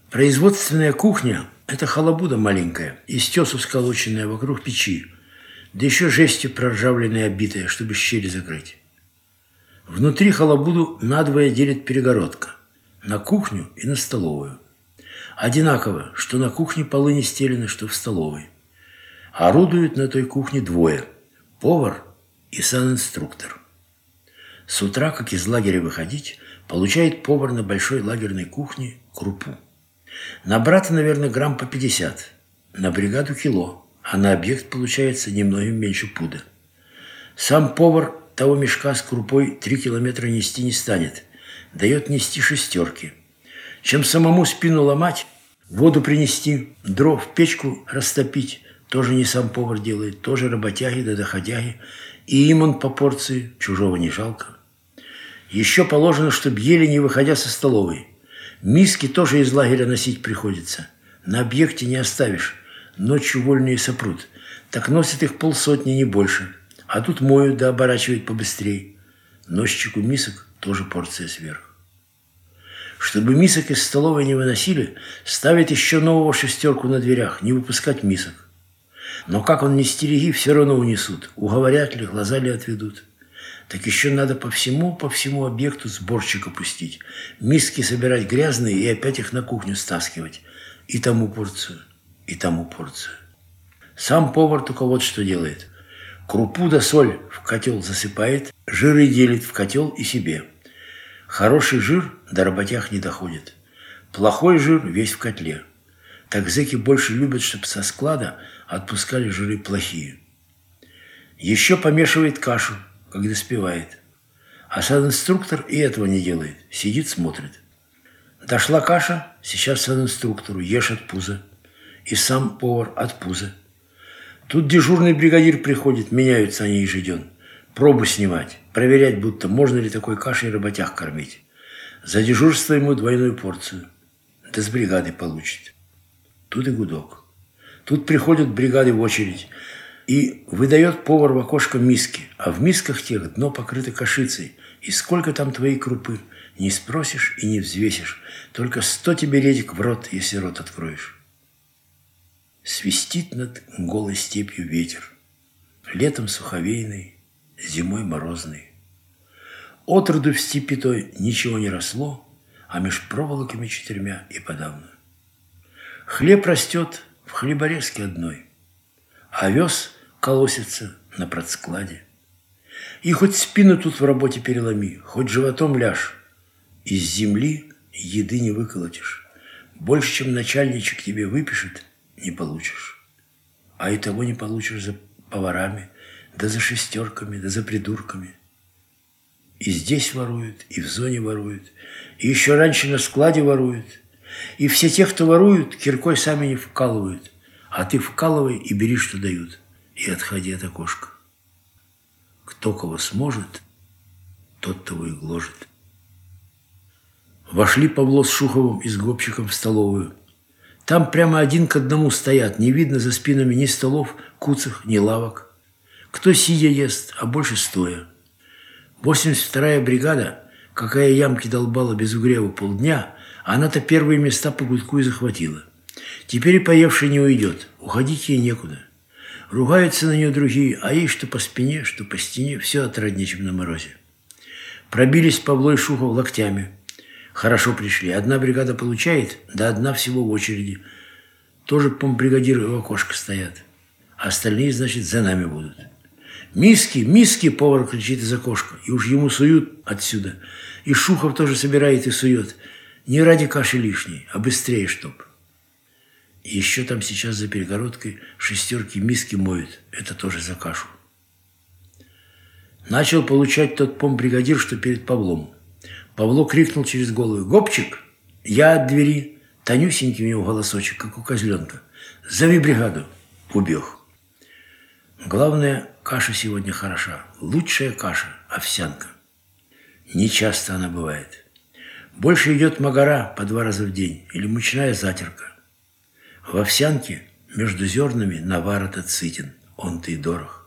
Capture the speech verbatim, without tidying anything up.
Производственная кухня – это халабуда маленькая, из тесу сколоченная вокруг печи, да еще жестью проржавленной обитая, чтобы щели закрыть. Внутри халабуду надвое делит перегородка – на кухню и на столовую. Одинаково, что на кухне полы не стелены, что в столовой. Орудуют на той кухне двое – повар и санинструктор. С утра, как из лагеря выходить, получает повар на большой лагерной кухне крупу. На брата, наверное, грамм по пятьдесят, на бригаду кило, а на объект получается немногим меньше пуда. Сам повар того мешка с крупой три километра нести не станет, дает нести шестерки. Чем самому спину ломать, воду принести, дров в печку растопить, тоже не сам повар делает, тоже работяги да доходяги, и им он по порции, чужого не жалко. Еще положено, чтоб ели, не выходя со столовой. Миски тоже из лагеря носить приходится. На объекте не оставишь. Ночью вольные сопрут. Так носят их полсотни, не больше. А тут моют да оборачивают побыстрей. Носчику мисок тоже порция сверх. Чтобы мисок из столовой не выносили, ставят еще нового шестерку на дверях, не выпускать мисок. Но как он не стереги, все равно унесут. Уговорят ли, глаза ли отведут. Так еще надо по всему, по всему объекту сборщик опустить. Миски собирать грязные и опять их на кухню стаскивать. И тому порцию, и тому порцию. Сам повар только вот что делает. Крупу да соль в котел засыпает, жиры делит в котел и себе. Хороший жир до работяг не доходит. Плохой жир весь в котле. Так зэки больше любят, чтобы со склада отпускали жиры плохие. Еще помешивает кашу, когда спевает. А санинструктор и этого не делает. Сидит, смотрит. Дошла каша, сейчас санинструктору ешь от пуза. И сам повар от пуза. Тут дежурный бригадир приходит, меняются они ежеден. Пробу снимать, проверять, будто можно ли такой кашей работяг кормить. За дежурство ему двойную порцию. Да с бригады получит. Тут и гудок. Тут приходят бригады в очередь. И выдает повар в окошко миски, а в мисках тех дно покрыто кашицей. И сколько там твоей крупы, не спросишь и не взвесишь. Только сто тебе редик в рот, если рот откроешь. Свистит над голой степью ветер. Летом суховейный, зимой морозный. Отроду в степи той ничего не росло, а меж проволоками четырьмя и подавно. Хлеб растет в хлеборезке одной, овес колосится на продскладе. И хоть спину тут в работе переломи, хоть животом ляжь, из земли еды не выколотишь. Больше, чем начальничек тебе выпишет, не получишь. А и того не получишь за поварами, да за шестерками, да за придурками. И здесь воруют, и в зоне воруют, и еще раньше на складе воруют. И все те, кто воруют, киркой сами не вкалывают, а ты вкалывай и бери, что дают. И отходи от окошка. Кто кого сможет, тот того и гложет. Вошли Павло с Шуховым и с Гопчиком в столовую. Там прямо один к одному стоят, не видно за спинами ни столов, куцах, ни лавок. Кто сидя ест, а больше стоя. восемьдесят вторая бригада, какая ямки долбала без угрева полдня, она-то первые места по гудку и захватила. Теперь и поевший не уйдет, уходить ей некуда. Ругаются на нее другие, а ей что по спине, что по стене, все отраднее, чем на морозе. Пробились Павло и Шухов локтями. Хорошо пришли. Одна бригада получает, да одна всего в очереди. Тоже помбригадиры у окошка стоят. А остальные, значит, за нами будут. «Миски, миски!» — повар кричит из окошка. И уж ему суют отсюда. И Шухов тоже собирает и сует. Не ради каши лишней, а быстрее чтоб. Еще там сейчас за перегородкой шестерки миски моют. Это тоже за кашу. Начал получать тот помбригадир, что перед Павлом. Павло крикнул через голову: «Гопчик, я от двери!» Тонюсенький у него голосочек, как у козленка. «Зови бригаду!» Убег. Главное, каша сегодня хороша. Лучшая каша – овсянка. Не часто она бывает. Больше идет магара по два раза в день или мучная затерка. В овсянке между зернами навар этот сытен, он-то и дорог.